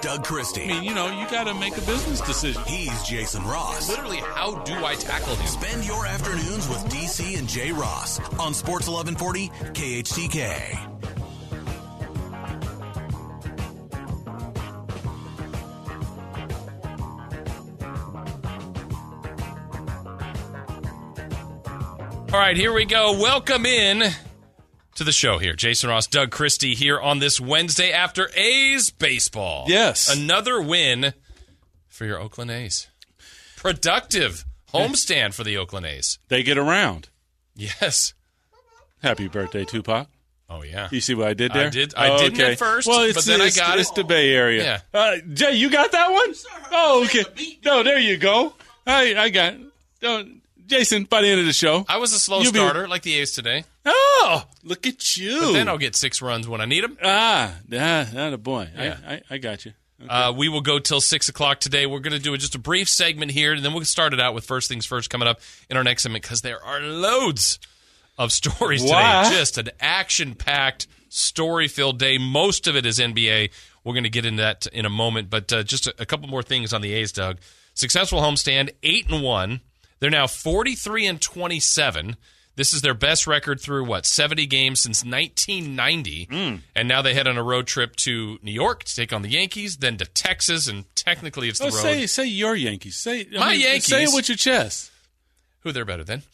Doug Christie. I mean, you got to make a business decision. He's Jason Ross. Literally, how do I tackle him? Spend your afternoons with DC and Jay Ross on Sports 1140 KHTK. All right, here we go. Welcome in to the show here. Jason Ross, Doug Christie here on this Wednesday after A's baseball. Yes. Another win for your Oakland A's. Productive homestand for the Oakland A's. They get around. Yes. Happy birthday, Tupac. Oh, yeah. You see what I did there? I didn't at first, but then I got it. It's the Bay Area. Yeah. Jay, you got that one? Oh, okay. No, there you go. I got it. Jason, by the end of the show. I was a slow starter, like the A's today. Oh, look at you. But then I'll get 6 runs when I need them. Not a boy. Yeah. I got you. Okay. We will go till 6 o'clock today. We're going to do just a brief segment here, and then we'll start it out with First Things First coming up in our next segment because there are loads of stories today. Just an action-packed, story-filled day. Most of it is NBA. We're going to get into that in a moment, but just a couple more things on the A's, Doug. Successful homestand, 8-1. They're now 43-27. This is their best record through, 70 games since 1990. And now they head on a road trip to New York to take on the Yankees, then to Texas, and technically it's the road. Say your Yankees. Yankees. Say it with your chest. Who they're better than.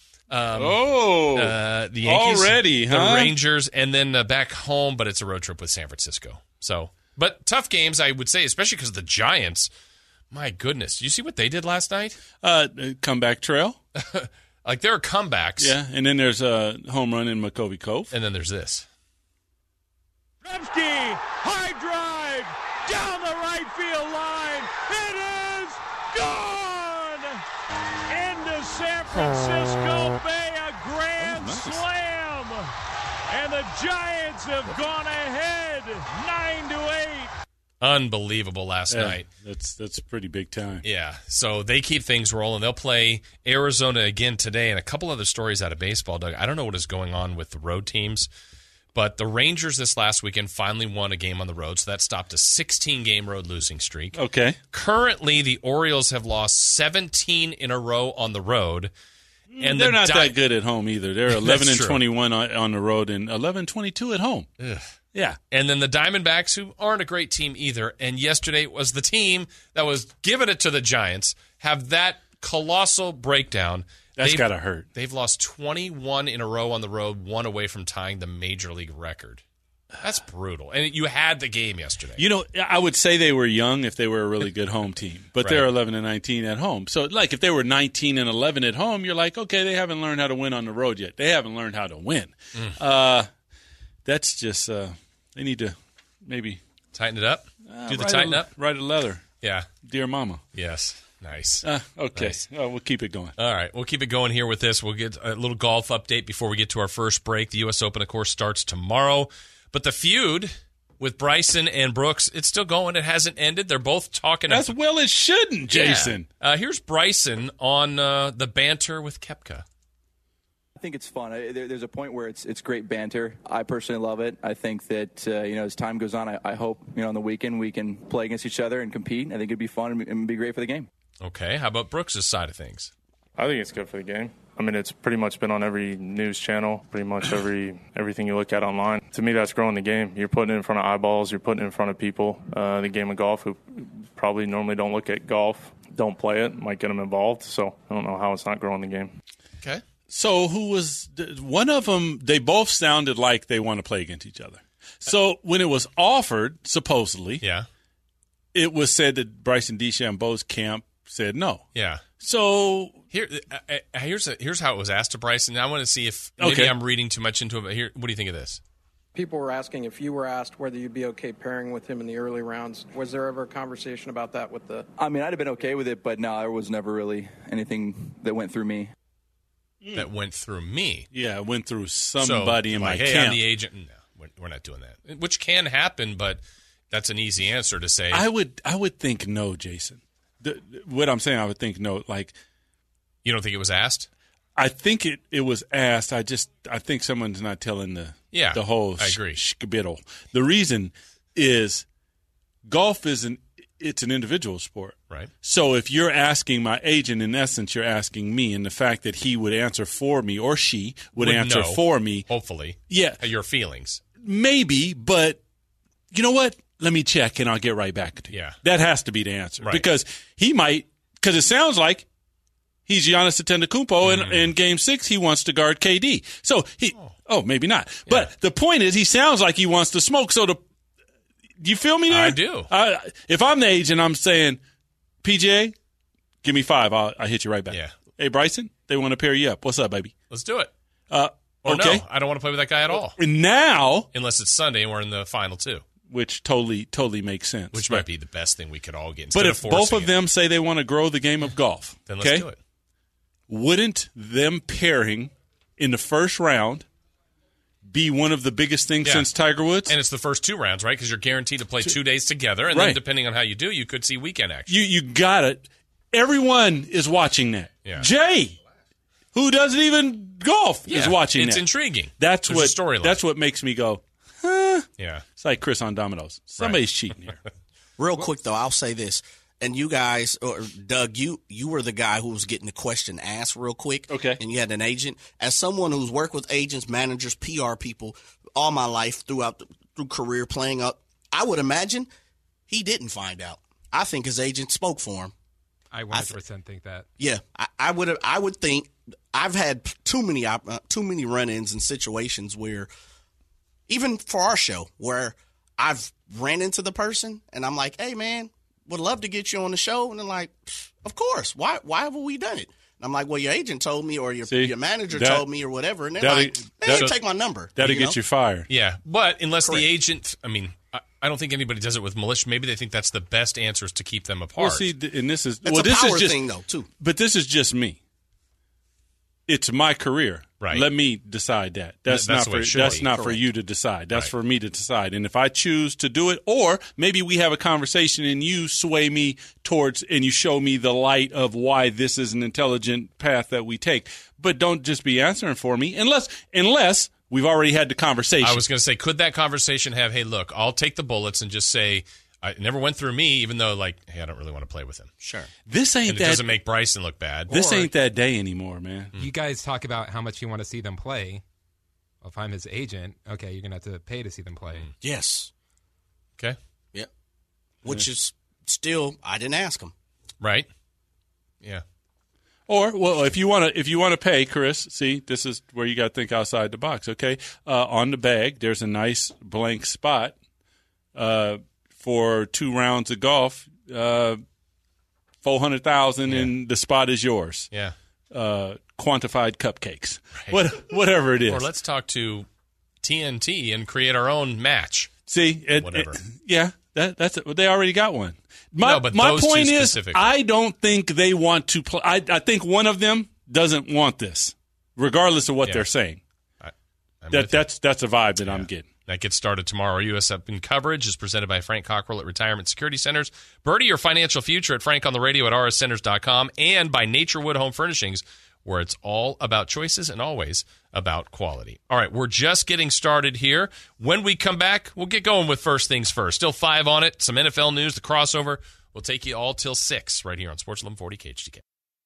The Yankees. Already, huh? The Rangers, and then back home, but it's a road trip with San Francisco. But tough games, I would say, especially because of the Giants. My goodness. Did you see what they did last night? Comeback trail. Like, there are comebacks. Yeah, and then there's a home run in McCovey Cove. And then there's this. Bremski, high drive, down the right field line. It is gone! Into San Francisco Bay, a grand slam. And the Giants have gone ahead 9-8. Unbelievable last night. That's pretty big time. Yeah, so they keep things rolling. They'll play Arizona again today, and a couple other stories out of baseball, Doug. I don't know what is going on with the road teams, but the Rangers this last weekend finally won a game on the road, so that stopped a 16-game road losing streak. Okay. Currently, the Orioles have lost 17 in a row on the road. And they're not that good at home either. They're 11-21 on the road and 11-22 at home. Ugh. Yeah. And then the Diamondbacks, who aren't a great team either, and yesterday was the team that was giving it to the Giants, have that colossal breakdown. That's got to hurt. They've lost 21 in a row on the road, one away from tying the Major League record. That's brutal. And you had the game yesterday. I would say they were young if they were a really good home team, but Right. they're 11-19 at home. So, like, if they were 19-11 at home, you're like, okay, they haven't learned how to win on the road yet. They haven't learned how to win. That's just they need to maybe tighten it up. Do the tighten up. Write a letter. Yeah. Dear Mama. Yes. Nice. Okay. Nice. We'll keep it going. All right. We'll keep it going here with this. We'll get a little golf update before we get to our first break. The U.S. Open, of course, starts tomorrow. But the feud with Bryson and Brooks, it's still going. It hasn't ended. They're both talking. As well it shouldn't, Jason. Yeah. Here's Bryson on the banter with Koepka. I think it's fun. There's a point where it's great banter. I personally love it. I think that as time goes on, I hope on the weekend we can play against each other and compete. I think it'd be fun and be great for the game. Okay, how about Brooks' side of things? I think it's good for the game. I mean, it's pretty much been on every news channel, pretty much everything you look at online. To me, that's growing the game. You're putting it in front of eyeballs. You're putting it in front of people. The game of golf who probably normally don't look at golf, don't play it, might get them involved. So I don't know how it's not growing the game. Okay. So who was one of them? They both sounded like they want to play against each other. So when it was offered, supposedly, it was said that Bryson DeChambeau's camp said no. Yeah. So here's how it was asked to Bryson. I want to see if maybe I'm reading too much into it. But here, what do you think of this? People were asking if you were asked whether you'd be okay pairing with him in the early rounds. Was there ever a conversation about that with the? I mean, I'd have been okay with it, but no, there was never really anything that went through me. That went through me. Yeah, it went through somebody in my hey, camp. I'm the agent. No, we're not doing that. Which can happen, but that's an easy answer to say. I would think no, Jason. What I'm saying, I would think no. Like, you don't think it was asked? I think it was asked. I think someone's not telling the whole I agree. shkabittle. The reason is golf is it's an individual sport. Right. So if you're asking my agent, in essence, you're asking me, and the fact that he would answer for me or she would answer for me. Hopefully. Yeah. Your feelings. Maybe, but you know what? Let me check, and I'll get right back to you. Yeah. That has to be the answer. Right. Because because it sounds like he's Giannis Antetokounmpo, in Game 6 he wants to guard KD. So maybe not. Yeah. But the point is, he sounds like he wants to smoke. So do you feel me there? I do. If I'm the agent, I'm saying, PGA, give me 5. I'll hit you right back. Yeah. Hey, Bryson, they want to pair you up. What's up, baby? Let's do it. Okay. No, I don't want to play with that guy at all. And now, unless it's Sunday and we're in the final 2. Which totally makes sense. Which might be the best thing we could all get. But if both of them say they want to grow the game of golf, then let's do it. Wouldn't them pairing in the first round be one of the biggest things since Tiger Woods? And it's the first 2 rounds, right? Because you're guaranteed to play 2 days together, and then depending on how you do, you could see weekend action. You got it. Everyone is watching that. Yeah. Jay, who doesn't even golf, is watching that. It's intriguing. That's There's a storyline. That's what makes me go, huh? Yeah. It's like Chris on dominoes. Somebody's cheating here. Real quick, though, I'll say this. And you guys, or Doug, you were the guy who was getting the question asked real quick. Okay. And you had an agent. As someone who's worked with agents, managers, PR people all my life through career playing up, I would imagine he didn't find out. I think his agent spoke for him. I 100% think that. Yeah, I would think. I've had too many run-ins and situations where, even for our show, where I've ran into the person and I'm like, "Hey, man, would love to get you on the show," and they're like, "Of course. Why haven't we done it?" And I'm like, "Well, your agent told me, or your manager told me, or whatever." And they're like, "Take my number." That'll get you fired. Yeah, but unless the agent, I don't think anybody does it with militia. Maybe they think that's the best answer is to keep them apart. Well, see, and this is a power thing, though, too. But this is just me. It's my career. Right. Let me decide that. That's not for you to decide. That's for me to decide. And if I choose to do it, or maybe we have a conversation and you sway me towards and you show me the light of why this is an intelligent path that we take. But don't just be answering for me unless we've already had the conversation. I was going to say, could that conversation have, hey, look, I'll take the bullets and just say, it never went through me, even though, hey, I don't really want to play with him. Sure. It doesn't make Bryson look bad. This ain't that day anymore, man. You guys talk about how much you want to see them play. Well, if I'm his agent, okay, you're going to have to pay to see them play. Yes. Okay. Yep. Which is still, I didn't ask him. Right. Yeah. Or, well, if you want to pay, Chris, see, this is where you got to think outside the box, okay? On the bag, there's a nice blank spot for 2 rounds of golf, $400,000, and the spot is yours. Yeah. Quantified cupcakes, whatever it is. Or let's talk to TNT and create our own match. See, whatever. That's it. They already got one. My point is, I don't think they want to play. I think one of them doesn't want this, regardless of what they're saying. That's a vibe that I'm getting. That gets started tomorrow. Our U.S. Open coverage is presented by Frank Cockrell at Retirement Security Centers. Birdie your financial future at Frank on the radio at rscenters.com, and by Naturewood Home Furnishings, where it's all about choices and always about quality. All right, we're just getting started here. When we come back, we'll get going with first things first. Still 5 on it, some NFL news, the crossover. We'll take you all till 6 right here on Sports 1140 KHTK.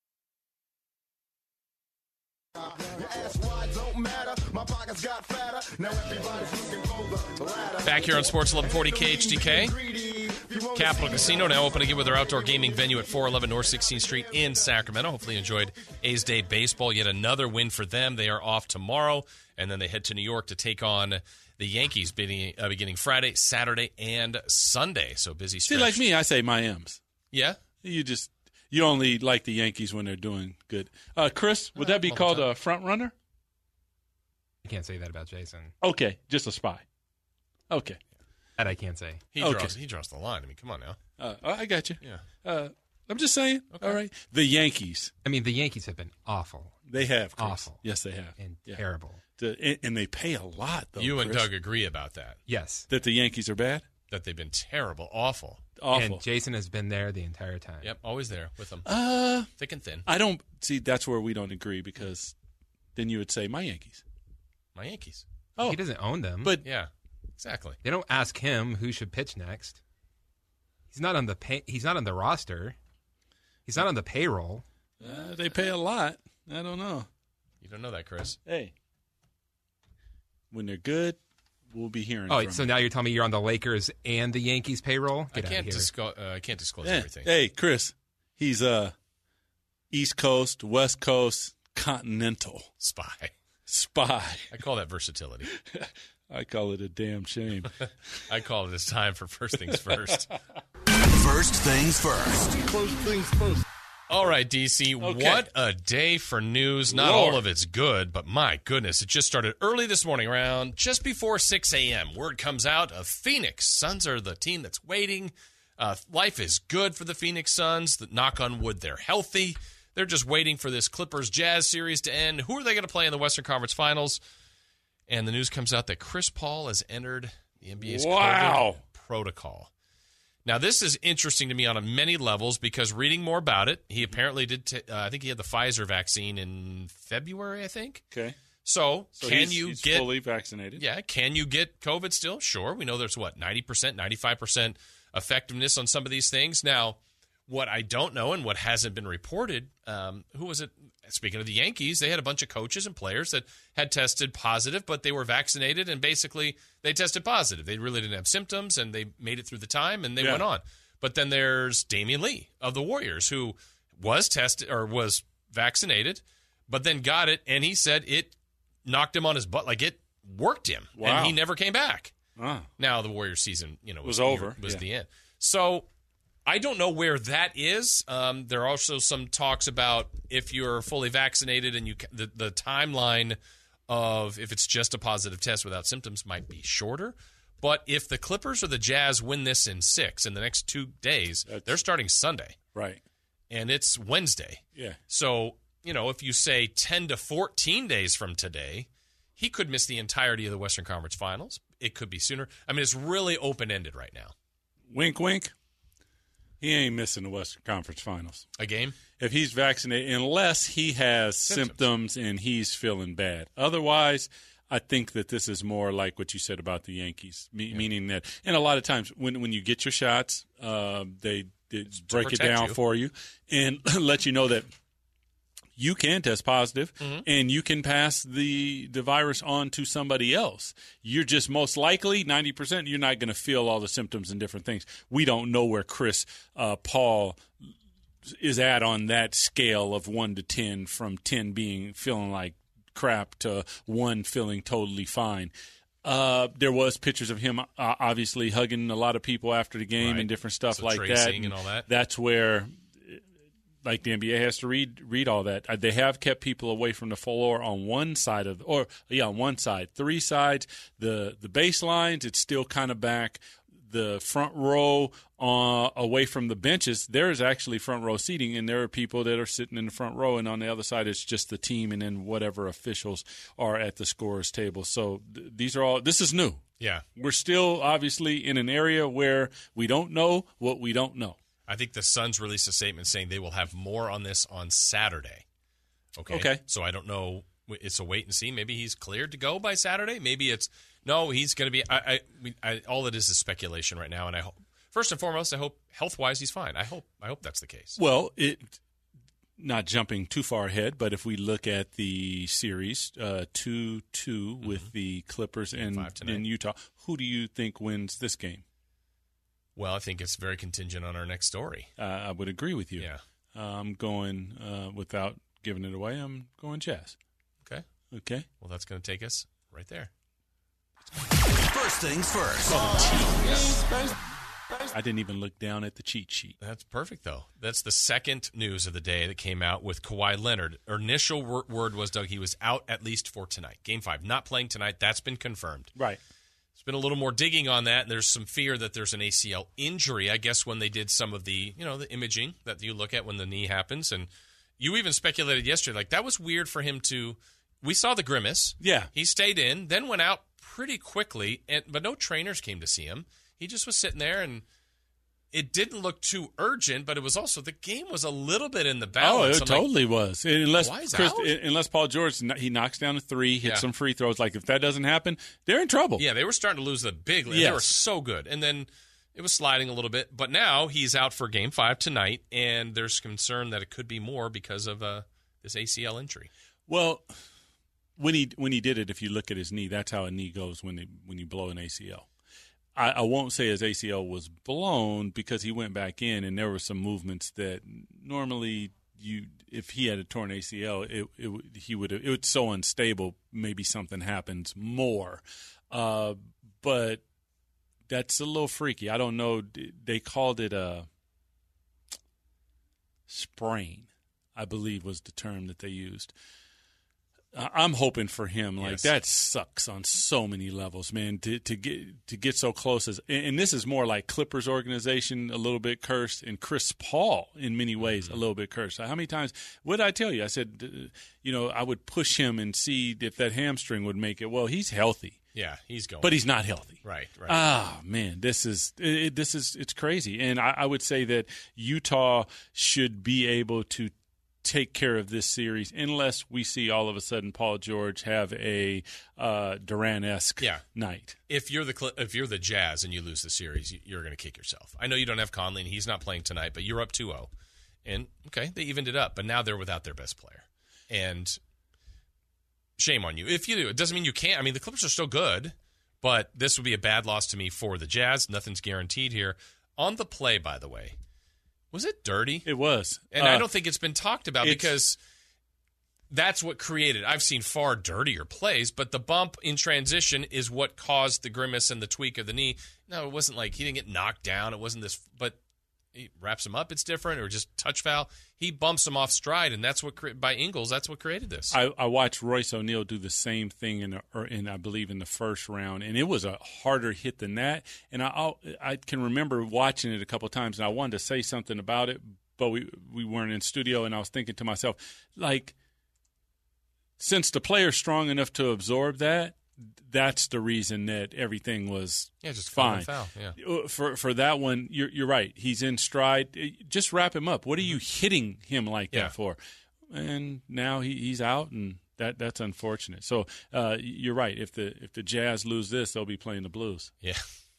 Back here on Sports 1140 KHTK. Capital Casino now open again with their outdoor gaming venue at 411 North 16th Street in Sacramento. Hopefully you enjoyed A's Day Baseball. Yet another win for them. They are off tomorrow, and then they head to New York to take on the Yankees beginning Friday, Saturday, and Sunday. So busy stretch. See, like me, I say my M's. Yeah? You only like the Yankees when they're doing good. Chris, would that be called a front runner? I can't say that about Jason. Okay, just a spy. Okay. That I can't say. He draws the line. I mean, come on now. I got you. Yeah. I'm just saying. Okay. All right. The Yankees. I mean, the Yankees have been awful. They have, Chris. Awful. Yes, they have. And terrible. And they pay a lot, though, You and Chris. Doug agree about that. Yes. That the Yankees are bad? That they've been terrible, awful. And Jason has been there the entire time. Yep, always there with them. Thick and thin. I don't see. That's where we don't agree, because then you would say my Yankees. My Yankees. Oh, he doesn't own them. But yeah, exactly. They don't ask him who should pitch next. He's not on the roster. He's not on the payroll. They pay a lot. I don't know. You don't know that, Chris. Hey. When they're good, we'll be hearing Oh, from so them. now you're telling me you're on the Lakers and the Yankees payroll? I can't disclose everything. Hey, Chris, he's East Coast, West Coast, continental. Spy. I call that versatility. I call it a damn shame. I call it it's time for First Things First. First things first. First things first. All right, DC, What a day for news. Not all of it's good, but my goodness, it just started early this morning, around just before 6 a.m. Word comes out of Phoenix. Suns are the team that's waiting. Life is good for the Phoenix Suns. Knock on wood, they're healthy. They're just waiting for this Clippers-Jazz series to end. Who are they going to play in the Western Conference Finals? And the news comes out that Chris Paul has entered the NBA's COVID protocol. Now, this is interesting to me on many levels because reading more about it, he apparently did, I think he had the Pfizer vaccine in February, I think. Okay. So he's get fully vaccinated? Yeah. Can you get COVID still? Sure. We know there's 90%, 95% effectiveness on some of these things. Now, what I don't know and what hasn't been reported, who was it? Speaking of the Yankees, they had a bunch of coaches and players that had tested positive, but they were vaccinated, and basically they tested positive. They really didn't have symptoms, and they made it through the time, and they went on. But then there's Damian Lee of the Warriors, who was tested or was vaccinated, but then got it, and he said it knocked him on his butt, like it worked him, and he never came back. Now the Warriors season, was over. Was the end. So I don't know where that is. There are also some talks about if you're fully vaccinated and the timeline of if it's just a positive test without symptoms might be shorter. But if the Clippers or the Jazz win this in the next 2 days, they're starting Sunday. Right. And it's Wednesday. Yeah. So, if you say 10 to 14 days from today, he could miss the entirety of the Western Conference Finals. It could be sooner. I mean, it's really open-ended right now. Wink, wink. He ain't missing the Western Conference Finals. A game? If he's vaccinated, unless he has symptoms and he's feeling bad. Otherwise, I think that this is more like what you said about the Yankees, meaning that, and a lot of times when you get your shots, they break it down for you and let you know that you can test positive and you can pass the virus on to somebody else. You're just most likely, 90%, you're not going to feel all the symptoms and different things. We don't know where Chris Paul is at on that scale of 1 to 10, from 10 being feeling like crap to 1 feeling totally fine. There was pictures of him obviously hugging a lot of people after the game and different stuff like that. And all that. That's where, like, the NBA has to read all that. They have kept people away from the floor on one side on one side. 3 sides, the baselines, it's still kind of back. The front row away from the benches, there is actually front row seating, and there are people that are sitting in the front row, and on the other side it's just the team and then whatever officials are at the scorer's table. So this is new. Yeah. We're still obviously in an area where we don't know what we don't know. I think the Suns released a statement saying they will have more on this on Saturday. Okay. So I don't know. It's a wait and see. Maybe he's cleared to go by Saturday. Maybe it's no. He's going to be. All it is speculation right now. And I hope, first and foremost, I hope health-wise he's fine. I hope that's the case. Well, not jumping too far ahead, but if we look at the series 2-2 with the Clippers in Utah, who do you think wins this game? Well, I think it's very contingent on our next story. I would agree with you. Yeah. I'm going, without giving it away, I'm going Jazz. Okay. Well, that's going to take us right there. First things first. I didn't even look down at the cheat sheet. That's perfect, though. That's the second news of the day that came out with Kawhi Leonard. Initial word was, Doug, he was out at least for tonight. Game 5, not playing tonight. That's been confirmed. Right. There's been a little more digging on that, and there's some fear that there's an ACL injury, I guess, when they did some of the, the imaging that you look at when the knee happens. And you even speculated yesterday, like, that was weird for him to – we saw the grimace. Yeah. He stayed in, then went out pretty quickly, but no trainers came to see him. He just was sitting there, and it didn't look too urgent, but it was also, the game was a little bit in the balance. Oh, it totally was. Unless Paul George, he knocks down a 3, hits some free throws. Like, if that doesn't happen, they're in trouble. Yeah, they were starting to lose the big lead. They were so good. And then It was sliding a little bit, but now he's out for Game 5 tonight, and there's concern that it could be more because of this ACL injury. Well, when he did it, if you look at his knee, that's how a knee goes when you blow an ACL. I won't say his ACL was blown because he went back in, and there were some movements that normally if he had a torn ACL, it's so unstable. Maybe something happens more, but that's a little freaky. I don't know. They called it a sprain, I believe was the term that they used. I'm hoping for him. That sucks on so many levels, man. To get so close and this is more like Clippers organization a little bit cursed, and Chris Paul in many ways a little bit cursed. How many times? What did I tell you? I said, I would push him and see if that hamstring would make it. Well, he's healthy. Yeah, he's going, but he's not healthy. Right. Ah, man, it's crazy, and I would say that Utah should be able to take care of this series unless we see all of a sudden Paul George have a Durant-esque night. If you're the Jazz and you lose the series, you're going to kick yourself. I know you don't have Conley and he's not playing tonight, but you're up 2-0. And, okay, they evened it up, but now they're without their best player. And shame on you. If you do, it doesn't mean you can't. I mean, the Clippers are still good, but this would be a bad loss to me for the Jazz. Nothing's guaranteed here. On the play, by the way, was it dirty? It was. And I don't think it's been talked about because that's what created. I've seen far dirtier plays, but the bump in transition is what caused the grimace and the tweak of the knee. No, it wasn't like he didn't get knocked down. It wasn't this, but he wraps him up. It's different, or just touch foul. He bumps him off stride, and that's what by Ingles. That's what created this. I watched Royce O'Neal do the same thing in I believe in the first round, and it was a harder hit than that. And I can remember watching it a couple of times, and I wanted to say something about it, but we weren't in studio, and I was thinking to myself, since the player's strong enough to absorb that. That's the reason that everything was just fine. Foul. Yeah. For that one, you're right. He's in stride. Just wrap him up. What are you hitting him like that for? And now he's out, and that's unfortunate. So you're right. If the Jazz lose this, they'll be playing the Blues. Yeah.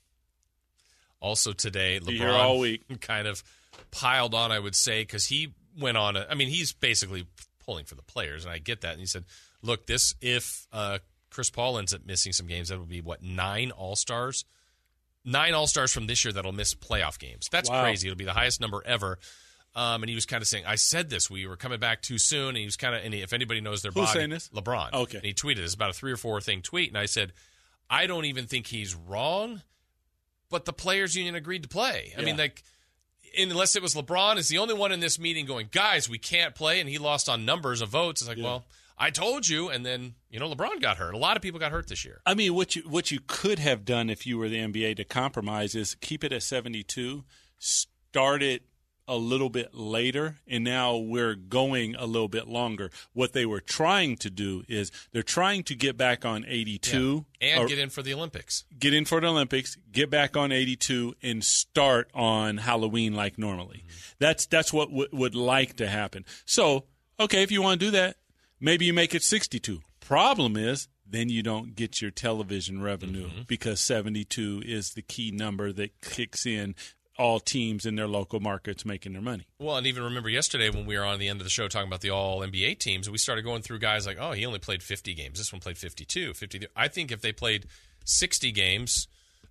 Also today, LeBron all week kind of piled on, I would say, because he went on. He's basically pulling for the players, and I get that. And he said, "Look, if Chris Paul ends up missing some games, that would be, 9 All-Stars? 9 All-Stars from this year that'll miss playoff games. That's crazy. It'll be the highest number ever." And he was kind of saying, I said this, we were coming back too soon. And he was kind of, and if anybody knows their body. Who's saying this? LeBron. Okay. And he tweeted this, about a 3 or 4 thing tweet. And I said, I don't even think he's wrong, but the players' union agreed to play. I mean, unless it was LeBron is the only one in this meeting going, guys, we can't play. And he lost on numbers of votes. It's like, well, I told you, and then LeBron got hurt. A lot of people got hurt this year. I mean, what you could have done if you were the NBA to compromise is keep it at 72, start it a little bit later, and now we're going a little bit longer. What they were trying to do is they're trying to get back on 82 and get in for the Olympics. Get in for the Olympics, get back on 82, and start on Halloween like normally. Mm-hmm. That's what would like to happen. So, okay, if you want to do that, maybe you make it 62. Problem is, then you don't get your television revenue because 72 is the key number that kicks in all teams in their local markets making their money. Well, and even remember yesterday when we were on the end of the show talking about the all-NBA teams, we started going through guys like, he only played 50 games. This one played 52, 53. I think if they played 60 games,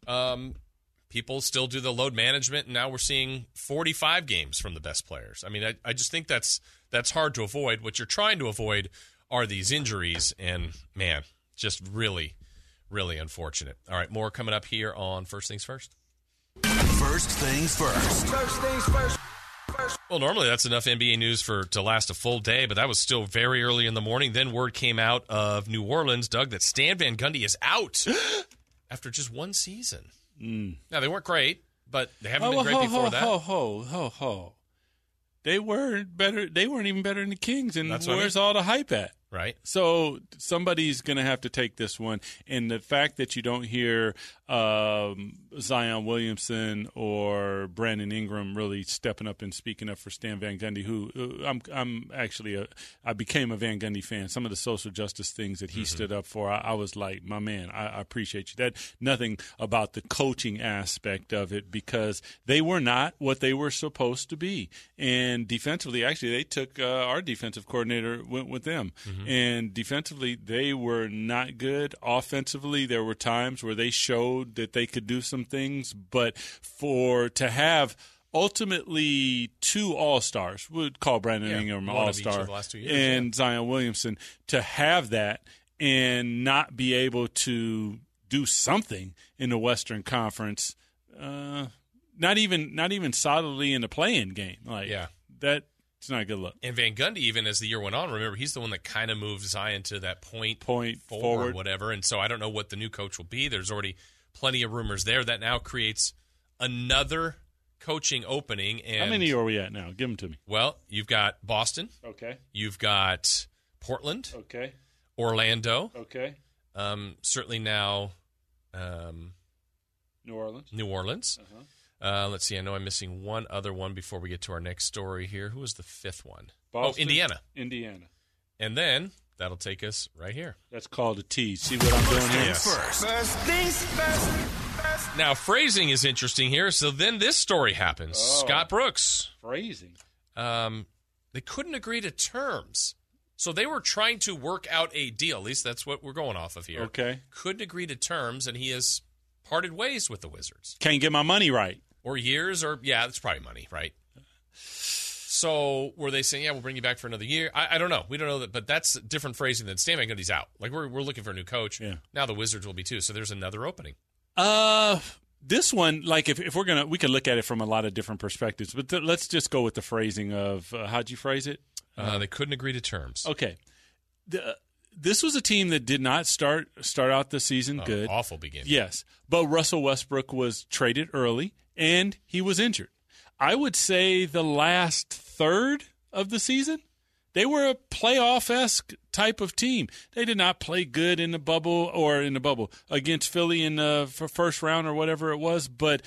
people still do the load management, and now we're seeing 45 games from the best players. I mean, I just think that's hard to avoid. What you're trying to avoid are these injuries, and, man, just really, really unfortunate. All right, more coming up here on First Things First. First things first. First things first. Well, normally that's enough NBA news to last a full day, but that was still very early in the morning. Then word came out of New Orleans, Doug, that Stan Van Gundy is out after just one season. Now, they weren't great, but they haven't been great before that. They weren't better. They weren't even better than the Kings, and where's all the hype at? Right. So somebody's going to have to take this one. And the fact that you don't hear Zion Williamson or Brandon Ingram really stepping up and speaking up for Stan Van Gundy, who I'm actually I became a Van Gundy fan. Some of the social justice things that he stood up for, I was like, my man, I appreciate you. That nothing about the coaching aspect of it, because they were not what they were supposed to be. And defensively, actually, they took our defensive coordinator, went with them. And defensively, they were not good. Offensively, there were times where they showed that they could do some things, but to have ultimately 2 All-Stars, we'd call Brandon Ingram an All-Star, and Zion Williamson, to have that and not be able to do something in the Western Conference, not even solidly in the play-in game. That's not a good look. And Van Gundy, even as the year went on, remember, he's the one that kind of moved Zion to that point forward, whatever. And so I don't know what the new coach will be. There's already plenty of rumors there. That now creates another coaching opening. And how many are we at now? Give them to me. Well, you've got Boston. Okay. You've got Portland. Okay. Orlando. Okay. Certainly now New Orleans. Uh-huh. Let's see. I know I'm missing one other one before we get to our next story here. Who was the 5th one? Boston, Indiana. And then that'll take us right here. That's called a tease. See what I'm doing here? First things first. Now, phrasing is interesting here. So then this story happens. Scott Brooks. Phrasing. They couldn't agree to terms. So they were trying to work out a deal. At least that's what we're going off of here. Okay. Couldn't agree to terms, and he has parted ways with the Wizards. Can't get my money right. Or years, that's probably money, right? So were they saying, we'll bring you back for another year? I don't know. We don't know that, but that's different phrasing than Stan Van Gundy's out. Like, we're looking for a new coach. Yeah. Now the Wizards will be too, so there's another opening. This one, like, if we're we could look at it from a lot of different perspectives, but let's just go with the phrasing of how'd you phrase it? They couldn't agree to terms. Okay. This was a team that did not start out the season good. Awful beginning. Yes, but Russell Westbrook was traded early, and he was injured. I would say the last third of the season, they were a playoff-esque type of team. They did not play good in the bubble against Philly in the first round or whatever it was, but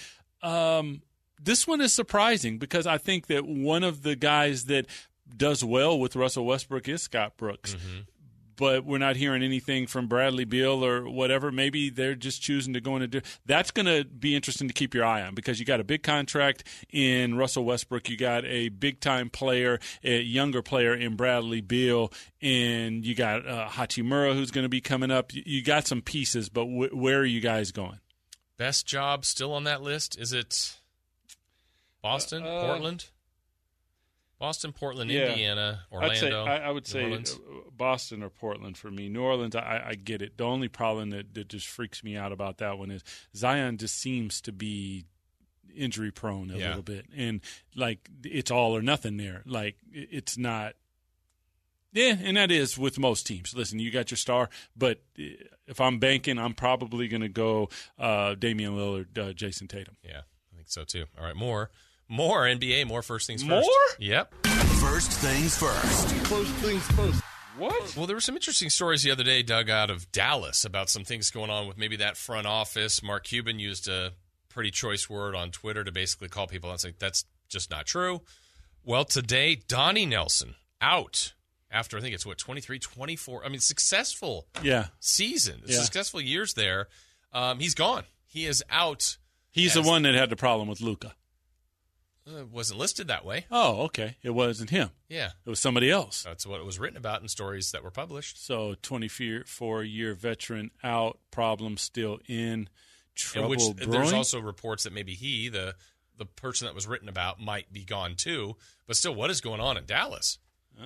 this one is surprising because I think that one of the guys that does well with Russell Westbrook is Scott Brooks. But we're not hearing anything from Bradley Beal or whatever. Maybe they're just choosing to go into that's going to be interesting to keep your eye on because you got a big contract in Russell Westbrook. You got a big-time player, a younger player in Bradley Beal, and you got Hachimura who's going to be coming up. You got some pieces, but where are you guys going? Best job still on that list? Is it Boston, Portland? Boston, Portland, Indiana, Orlando. I would say Boston or Portland for me. New Orleans, I get it. The only problem that just freaks me out about that one is Zion just seems to be injury prone a little bit. And, like, it's all or nothing there. Like, it's not. Yeah, and that is with most teams. Listen, you got your star, but if I'm banking, I'm probably going to go Damian Lillard, Jason Tatum. Yeah, I think so too. All right, more NBA, more first things first. More? Yep. First things first. First things first. What? Well, there were some interesting stories the other day, Doug, out of Dallas about some things going on with maybe that front office. Mark Cuban used a pretty choice word on Twitter to basically call people out and say, that's just not true. Well, today, Donnie Nelson out after, I think it's 23, 24. I mean, successful season, successful years there. He's gone. He is out. He's the one that had the problem with Luka. Wasn't listed that way. Oh, okay. It wasn't him. Yeah. It was somebody else. That's what it was written about in stories that were published. So 24-year veteran out, problem still in, trouble brewing. There's also reports that maybe he, the person that was written about, might be gone too. But still, what is going on in Dallas?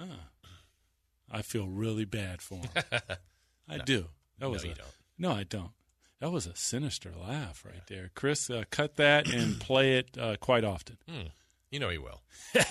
I feel really bad for him. I do. You don't. No, I don't. That was a sinister laugh right there. Chris, cut that and play it quite often. You know he will.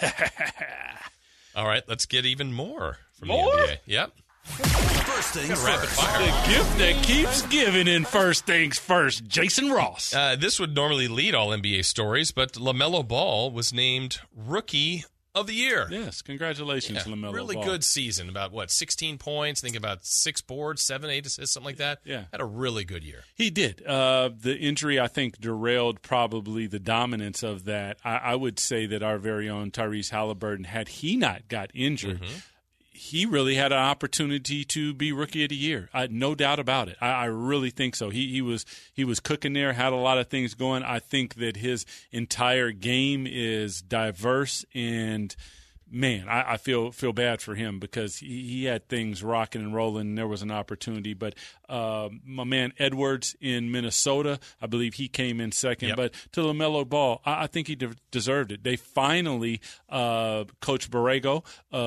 All right, let's get even more from more? the NBA. Yep. First things rapid first. fire. The gift that keeps giving in first things first. Jason Ross. This would normally lead all NBA stories, but LaMelo Ball was named Rookie of the year. Yes, congratulations, LaMelo Really Ball. good season. About 16 points. I think about 6 boards, 7, 8 assists, something like that. Yeah, had a really good year. He did. The injury, I think, derailed probably the dominance of that. I would say that our very own Tyrese Halliburton, had he not got injured, he really had an opportunity to be Rookie of the Year. No doubt about it. I really think so. He was cooking there, had a lot of things going. I think that his entire game is diverse, and man, I feel bad for him because he had things rocking and rolling, and there was an opportunity. But my man Edwards in Minnesota, I believe he came in second. Yep. But to LaMelo Ball, I think he deserved it. They finally, Coach Borrego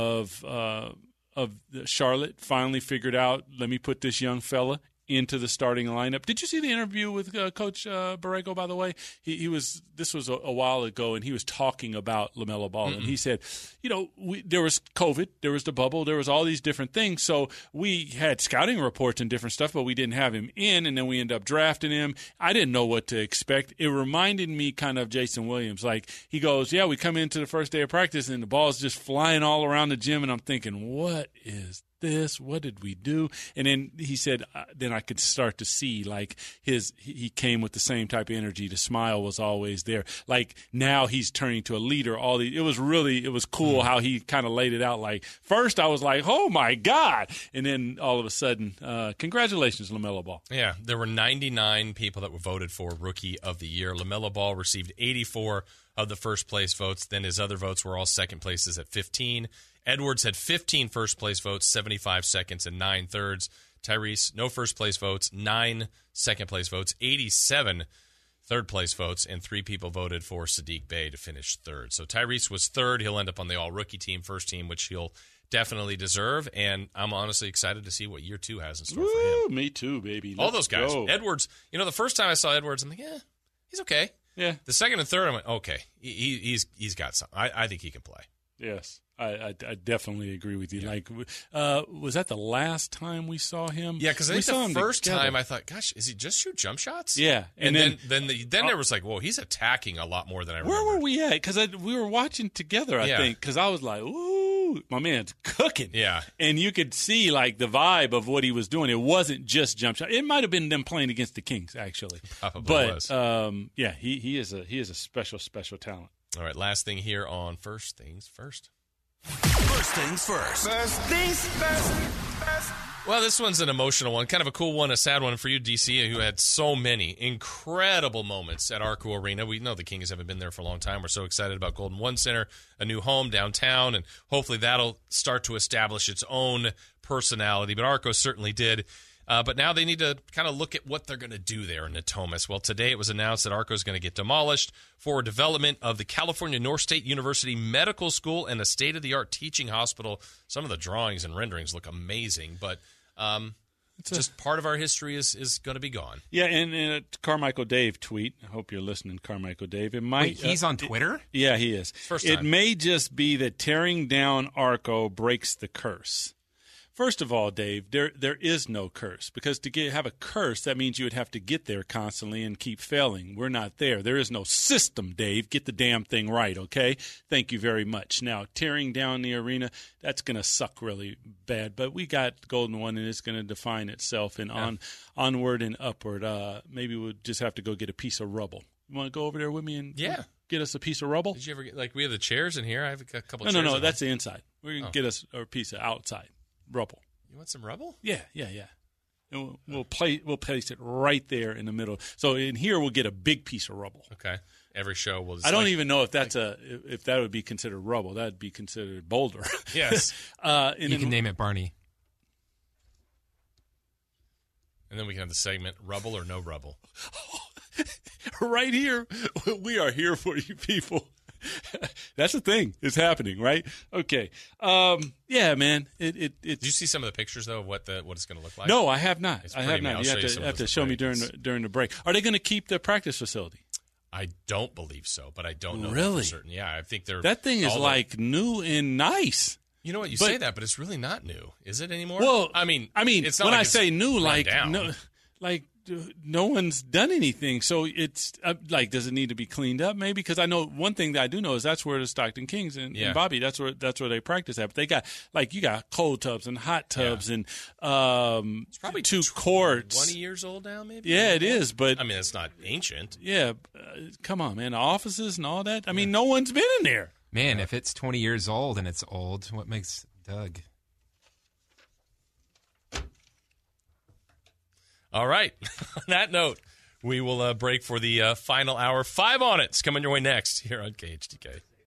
of Charlotte finally figured out, let me put this young fella into the starting lineup. Did you see the interview with Coach Borrego, by the way? This was a while ago, and he was talking about LaMelo Ball. And he said, there was COVID, there was the bubble, there was all these different things. So we had scouting reports and different stuff, but we didn't have him in, and then we ended up drafting him. I didn't know what to expect. It reminded me kind of Jason Williams. Like, he goes, we come into the first day of practice, and the ball's just flying all around the gym, and I'm thinking, what is this? What did we do? And then he said, then I could start to see like he came with the same type of energy. The smile was always there. Like, now he's turning to a leader. It was cool how he kind of laid it out. Like, first I was like, oh my God. And then all of a sudden, congratulations, LaMelo Ball. Yeah. There were 99 people that were voted for Rookie of the Year. LaMelo Ball received 84 of the first place votes. Then his other votes were all second places at 15. Edwards had 15 first-place votes, 75 seconds, and 9 thirds. Tyrese, no first-place votes, 9 second-place votes, 87 third-place votes, and 3 people voted for Saddiq Bey to finish third. So Tyrese was third. He'll end up on the all-rookie team, first team, which he'll definitely deserve. And I'm honestly excited to see what year 2 has in store for him. Me too, baby. All those guys. Go. Edwards, the first time I saw Edwards, I'm like, he's okay. Yeah. The second and third, I'm like, okay, he's got something. I think he can play. Yes. I definitely agree with you. Yeah. Like, was that the last time we saw him? Yeah, because I think the first time I thought, gosh, is he just shoot jump shots? Yeah, and then there was like, whoa, he's attacking a lot more than I remember. Where were we at? Because we were watching together, I think. Because I was like, ooh, my man's cooking. Yeah, and you could see like the vibe of what he was doing. It wasn't just jump shot. It might have been them playing against the Kings, actually. Probably was. He is a special talent. All right, last thing here on First Things First. First things first. First things first. Well, this one's an emotional one, kind of a cool one, a sad one for you, DC, who had so many incredible moments at Arco Arena. We know the Kings haven't been there for a long time. We're so excited about Golden One Center, a new home downtown, and hopefully that'll start to establish its own personality. But Arco certainly did. But now they need to kind of look at what they're going to do there in Natomas. Well, today it was announced that Arco is going to get demolished for development of the California North State University Medical School and a state-of-the-art teaching hospital. Some of the drawings and renderings look amazing, but just part of our history is going to be gone. Yeah, and a Carmichael Dave tweet. I hope you're listening, Carmichael Dave. It might. Wait, he's on Twitter? Yeah, he is. First time. It may just be that tearing down Arco breaks the curse. First of all, Dave, there is no curse, because to have a curse, that means you would have to get there constantly and keep failing. We're not there. There is no system, Dave. Get the damn thing right, okay? Thank you very much. Now, tearing down the arena, that's going to suck really bad, but we got Golden One, and it's going to define itself and onward and upward. Maybe we'll just have to go get a piece of rubble. You want to go over there with me and get us a piece of rubble? Did you ever get, we have the chairs in here? I have a couple chairs. No, that's the inside. We're going to get us a piece of outside. Rubble. You want some rubble? Yeah. And we'll place it right there in the middle. So in here we'll get a big piece of rubble. Okay. Every show will. I don't even know if if that would be considered rubble. That would be considered boulder. Yes. You can name it Barney. And then we can have the segment Rubble or No Rubble. Right here, we are here for you people. That's the thing. It's happening, right? Okay. Yeah, man. Did you see some of the pictures though of what it's going to look like? No, I have not. I have not. You have to show me during the break. Are they going to keep the practice facility? I don't believe so, but I don't know really for certain. Yeah, I think that thing is like new and nice. You know what? You say that, but it's really not new, is it anymore? Well, I mean, it's not when I say new, like down. no, like no one's done anything. So it's like, does it need to be cleaned up? Maybe, because I know one thing that I do know is that's where the Stockton Kings and Bobby, that's where they practice at. But they got you got cold tubs and hot tubs and it's probably 2 courts. 20 years old now, maybe. Yeah, it is. But I mean, it's not ancient. Yeah, come on, man. The offices and all that. I mean, no one's been in there. Man, if it's 20 years old and it's old, what makes Doug? All right. On that note, we will break for the final hour. 5 on It's coming your way next here on KHTK.